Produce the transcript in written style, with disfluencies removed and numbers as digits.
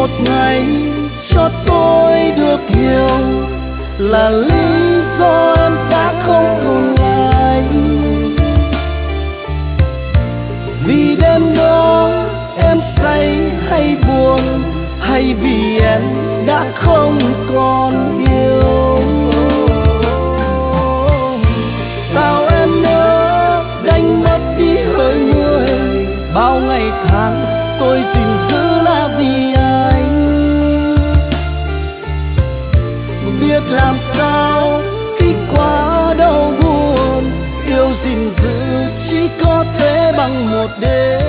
một ngày cho tôi được hiểu là lý do em đã không còn lại. Vì đêm đó em say hay buồn, hay vì em đã không còn yêu. Sao em nỡ đánh mất đi hơi người, bao ngày tháng tôi gìn giữ là vì anh. Biết làm sao khi quá đau buồn, yêu gìn giữ chỉ có thể bằng một đêm.